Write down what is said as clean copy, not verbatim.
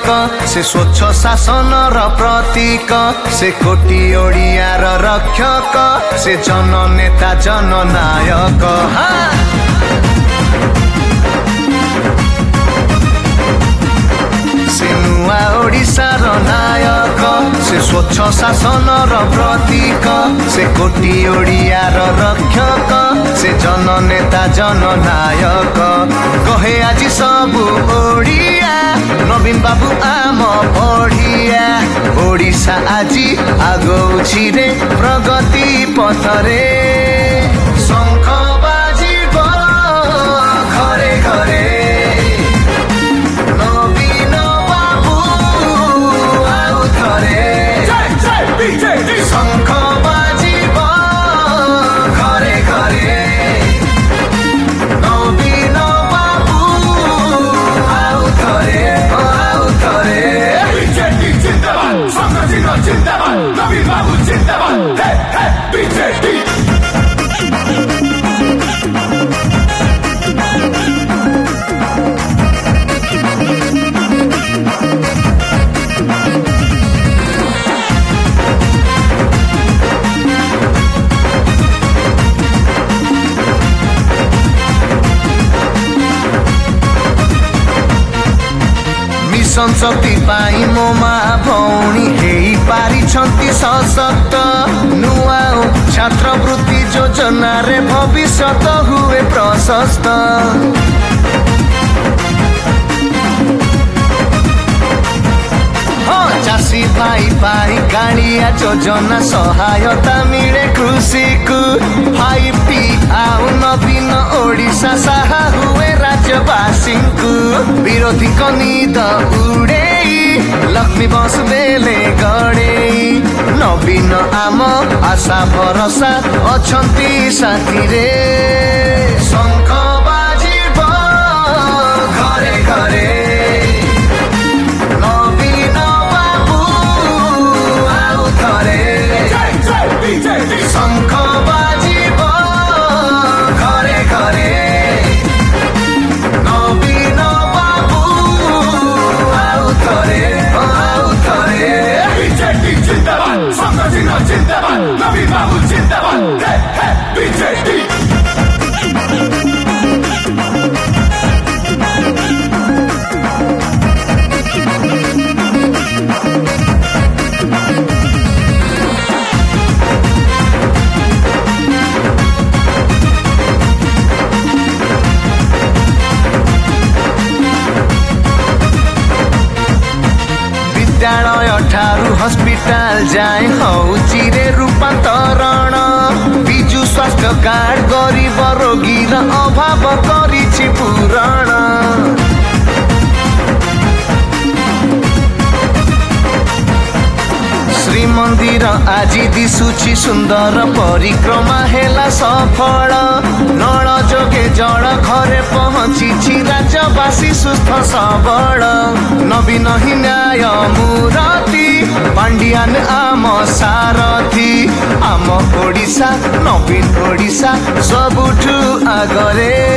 नायक से स्वच्छ शासन प्रतीक से कोटी ओडियार रक्षक से जननेता जननायक से नुआ ओडिशार नायक से स्वच्छ शासन प्रतीक से कोटी ओडियार रक्षक से जननेता जननायक कहे आज सबु ओडिया नवीन बाबू आम बढ़िया ओडिशा आजी आगौछि रे प्रगति पथरे शंख बाजिब घरे घरे नवीन बाबू आउ थरे शंख बाजिब घरे घरे नवीन बाबू आउ थरे जिंदाबाद नवीन बाबू जिंदाबाद हे हे बीजेपी मिशन शक्ति पाई मो माँ भौणी हेई पारिछंती सशक्त नुआ छात्रवृत्ति योजना रे भविष्यत हुए प्रशस्त चाषी भाई पाई गाड़िया योजना सहायता मिले कृषि को 5T आउ नवीन ओडिशा साहा हुए राज्यवासी को विरोधी नीद उड़े लक्ष्मी बस देले गड़े नवीन आम आशा भरोसा अछंती साथी रे शंख बाजिब घरे घरे शंख बाजिब घरे घरे नवीन बाबू आउ थरे बीजेपी जिंदाबाद शंकर जिंदाबाद नवीन बाबू जिंदाबाद हे हे बीजेपी विद्यालय ठारू हस्पिटाल जाए हौची रे रूपांतरण बिजु स्वास्थ्य कार्ड गरीब रोगीर अभाव करिछि पूरण श्रीमंदिर आजी दिशुछि सुंदर परिक्रमा हेला सफल नल जोगे जल घरे पहुँची राज्यवासी सुस्थ सबल नवीन ही न्याय मूरति पांडियान आम सारथी आम ओडिशा नवीन ओडिशा सबुठु आगरे